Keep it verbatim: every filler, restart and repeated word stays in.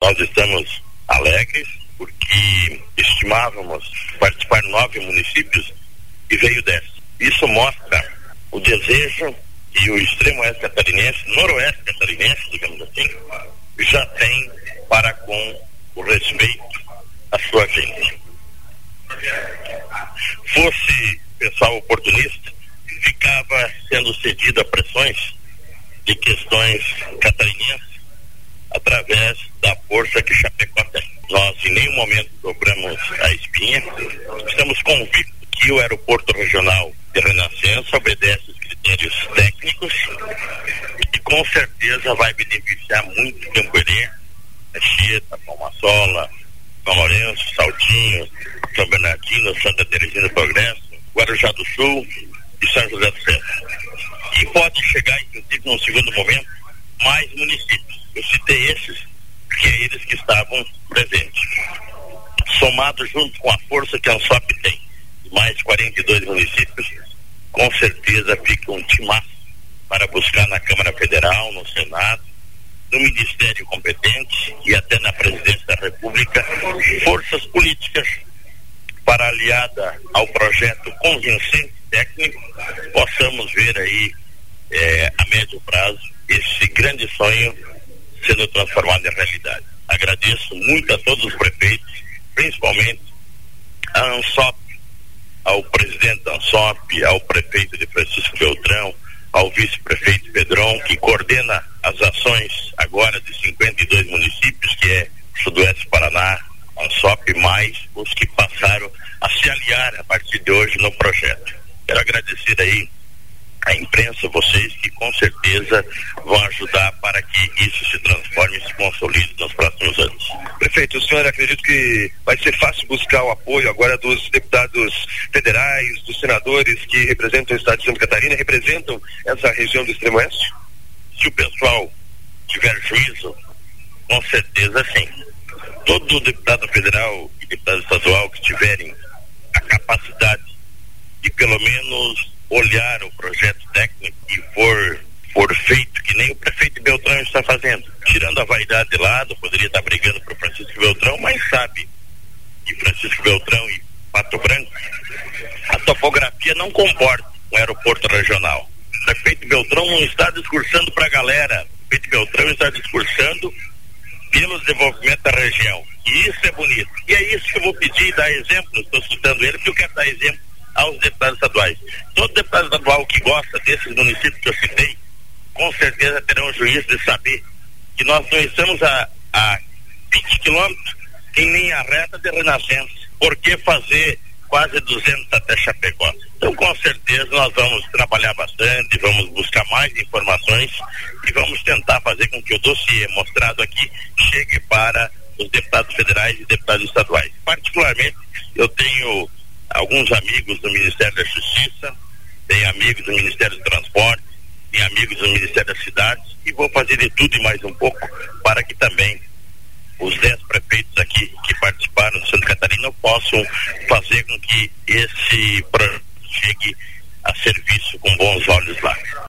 Nós estamos alegres porque estimávamos participar nove municípios e veio dez. Isso mostra o desejo que o extremo oeste catarinense, noroeste catarinense, digamos assim, já tem para com o respeito à sua gente. Fosse pessoal oportunista, ficava sendo cedido a pressões de questões catarinenses através da força que Chapecó tem. Nós em nenhum momento dobramos a espinha, estamos convictos que o aeroporto regional de Renascença obedece os critérios técnicos e com certeza vai beneficiar muito Campoerê, Anchieta, Palmasola, São Lourenço, Saltinho, São Bernardino, Santa Terezinha do Progresso, Guarujá do Sul e São José do Centro. E pode chegar, inclusive, num segundo momento, mais municípios. Eu citei esses, porque é eles que estavam presentes. Somado junto com a força que a ANSOP tem, mais quarenta e dois municípios, com certeza fica um timaço para buscar na Câmara Federal, no Senado, no Ministério competente e até na Presidência da República, forças políticas para, aliada ao projeto convincente técnico, possamos ver aí eh, a médio prazo esse grande sonho sendo transformado em realidade. Agradeço muito a todos os prefeitos, principalmente a ANSOP, ao presidente da ANSOP, ao prefeito de Francisco Beltrão, ao vice-prefeito Pedron, que coordena as ações agora de cinquenta e dois municípios, que é Sudoeste Paraná, ANSOP, mais os que passaram a se aliar a partir de hoje no projeto. Quero agradecer aí a imprensa, vocês que com certeza vão ajudar para que isso se transforme e se consolide nos próximos anos. Prefeito, o senhor acredita que vai ser fácil buscar o apoio agora dos deputados federais, dos senadores que representam o estado de Santa Catarina, representam essa região do extremo oeste? Se o pessoal tiver juízo, com certeza sim. Todo deputado federal e deputado estadual que tiverem a capacidade de pelo menos olhar o projeto técnico e for, for feito que nem o prefeito Beltrão está fazendo, tirando a vaidade de lado, poderia estar brigando para o Francisco Beltrão, mas sabe que Francisco Beltrão e Pato Branco, a topografia não comporta um aeroporto regional. O prefeito Beltrão não está discursando para a galera, o prefeito Beltrão está discursando pelo desenvolvimento da região, e isso é bonito, e é isso que eu vou pedir e dar exemplo. Estou citando ele porque eu quero dar exemplo aos deputados estaduais. Todo deputado estadual que gosta desses municípios que eu citei, com certeza terão o juízo de saber que nós não estamos a, a vinte quilômetros em linha reta de Renascença. Por que fazer quase duzentos até Chapecó? Então, com certeza, nós vamos trabalhar bastante, vamos buscar mais informações e vamos tentar fazer com que o dossiê mostrado aqui chegue para os deputados federais e deputados estaduais. Particularmente, eu tenho alguns amigos do Ministério da Justiça, tenho amigos do Ministério do Transporte, tenho amigos do Ministério das Cidades e vou fazer de tudo e mais um pouco para que também os dez prefeitos aqui que participaram de Santa Catarina possam fazer com que esse projeto chegue a ser visto com bons olhos lá.